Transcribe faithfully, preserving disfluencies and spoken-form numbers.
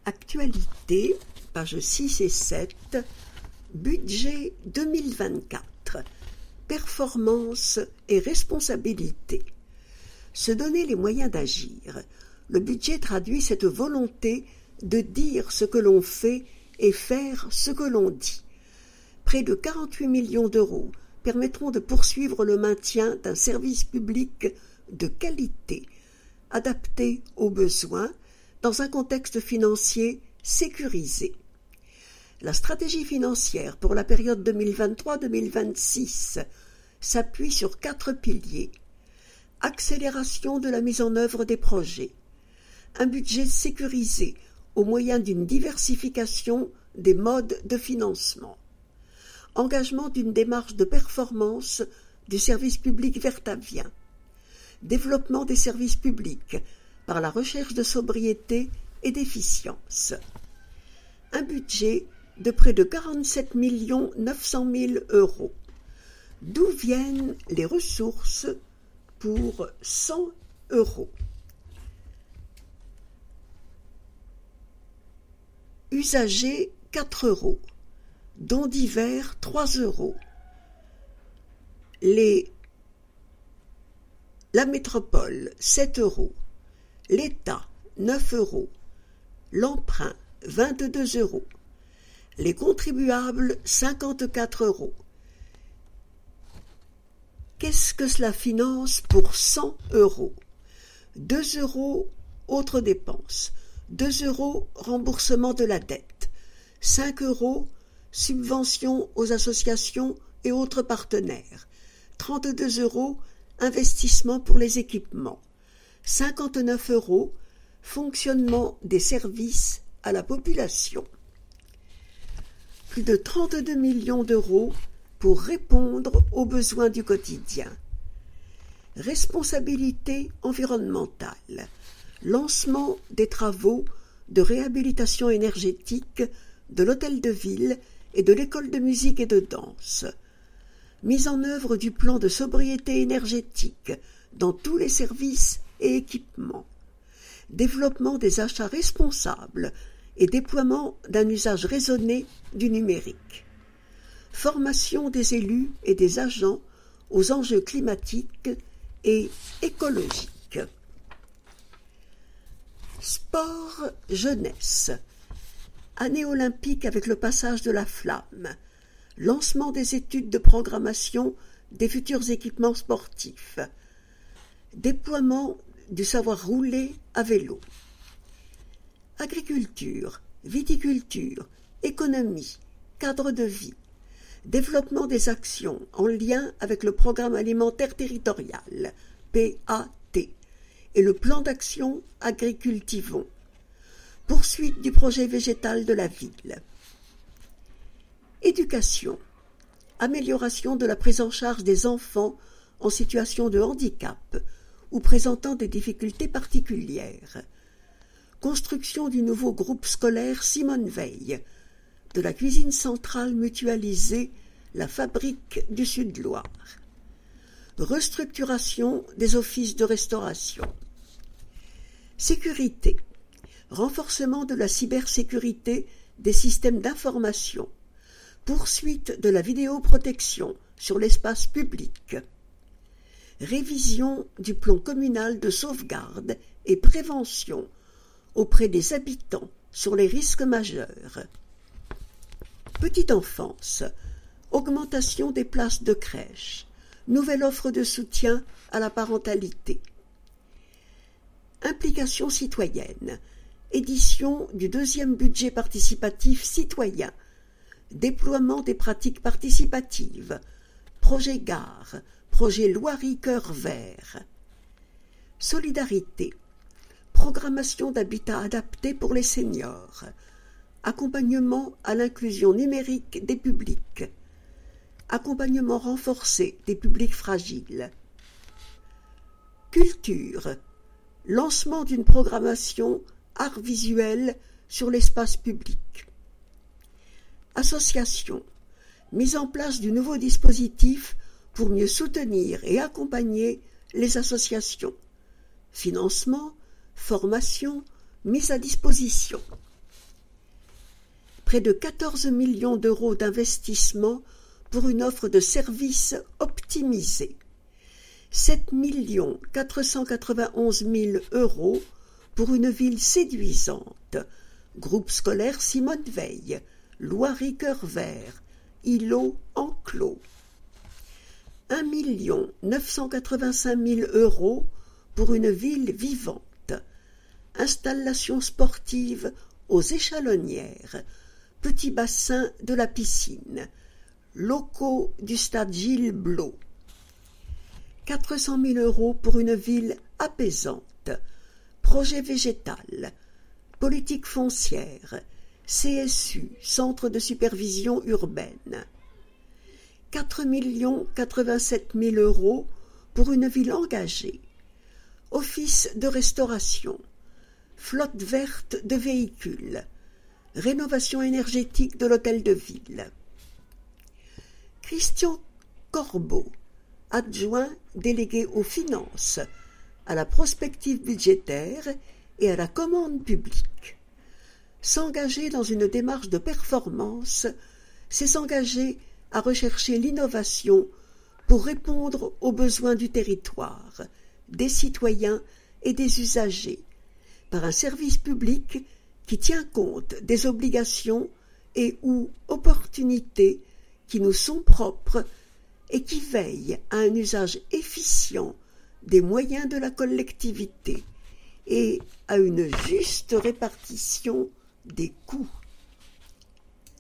Actualité, pages six et sept, budget deux mille vingt-quatre, performance et responsabilité. Se donner les moyens d'agir. Le budget traduit cette volonté de dire ce que l'on fait et faire ce que l'on dit. Près de quarante-huit millions d'euros permettront de poursuivre le maintien d'un service public de qualité, adapté aux besoins, dans un contexte financier sécurisé. La stratégie financière pour la période deux mille vingt-trois à deux mille vingt-six s'appuie sur quatre piliers. Accélération de la mise en œuvre des projets. Un budget sécurisé au moyen d'une diversification des modes de financement. Engagement d'une démarche de performance du service public vertavien. Développement des services publics par la recherche de sobriété et d'efficience. Un budget de près de quarante-sept millions neuf cent mille euros. D'où viennent les ressources pour cent euros? Usagers quatre euros. Dons divers trois euros. Les La métropole sept euros. L'État neuf euros. L'emprunt vingt-deux euros. Les contribuables cinquante-quatre euros. Qu'est-ce que cela finance pour cent euros? deux euros autres dépenses. deux euros remboursement de la dette. cinq euros subvention aux associations et autres partenaires. trente-deux euros investissement pour les équipements. cinquante-neuf euros fonctionnement des services à la population. Plus de trente-deux millions d'euros pour répondre aux besoins du quotidien. Responsabilité environnementale. Lancement des travaux de réhabilitation énergétique de l'hôtel de ville et de l'école de musique et de danse. Mise en œuvre du plan de sobriété énergétique dans tous les services et équipements. Développement des achats responsables et déploiement d'un usage raisonné du numérique. Formation des élus et des agents aux enjeux climatiques et écologiques. Sport jeunesse. Année olympique avec le passage de la flamme. Lancement des études de programmation des futurs équipements sportifs. Déploiement du savoir rouler à vélo. Agriculture, viticulture, économie, cadre de vie. Développement des actions en lien avec le programme alimentaire territorial, P A T, et le plan d'action Agricultivons. Poursuite du projet végétal de la ville. Éducation. Amélioration de la prise en charge des enfants en situation de handicap ou présentant des difficultés particulières. Construction du nouveau groupe scolaire Simone Veil, de la cuisine centrale mutualisée La Fabrique du Sud-Loire. Restructuration des offices de restauration. Sécurité. Renforcement de la cybersécurité des systèmes d'information. Poursuite de la vidéoprotection sur l'espace public. Révision du plan communal de sauvegarde et prévention auprès des habitants sur les risques majeurs. Petite enfance. Augmentation des places de crèche. Nouvelle offre de soutien à la parentalité. Implication citoyenne. Édition du deuxième budget participatif citoyen. Déploiement des pratiques participatives. Projet gare. Projet Loirie Cœur Vert. Solidarité. Programmation d'habitat adapté pour les seniors. Accompagnement à l'inclusion numérique des publics. Accompagnement renforcé des publics fragiles. Culture. Lancement d'une programmation art visuel sur l'espace public. Association. Mise en place du nouveau dispositif pour mieux soutenir et accompagner les associations. Financement, formation, mise à disposition. près de quatorze millions d'euros d'investissement pour une offre de services optimisée, sept millions quatre cent quatre-vingt-onze mille euros pour une ville séduisante, groupe scolaire Simone Veil, Loiry-Cœur Vert, îlot enclos, un million neuf cent quatre-vingt-cinq mille euros pour une ville vivante, installation sportive aux Échalonnières, petit bassin de la piscine, locaux du stade Gilles Blot, quatre cent mille euros pour une ville apaisante, projet végétal, politique foncière, C S U, centre de supervision urbaine, quatre millions quatre-vingt-sept mille euros pour une ville engagée, office de restauration, flotte verte de véhicules, rénovation énergétique de l'hôtel de ville. Christian Corbeau, adjoint délégué aux finances, à la prospective budgétaire et à la commande publique. S'engager dans une démarche de performance, c'est s'engager à rechercher l'innovation pour répondre aux besoins du territoire, des citoyens et des usagers, par un service public qui tient compte des obligations et ou opportunités qui nous sont propres et qui veille à un usage efficient des moyens de la collectivité et à une juste répartition des coûts.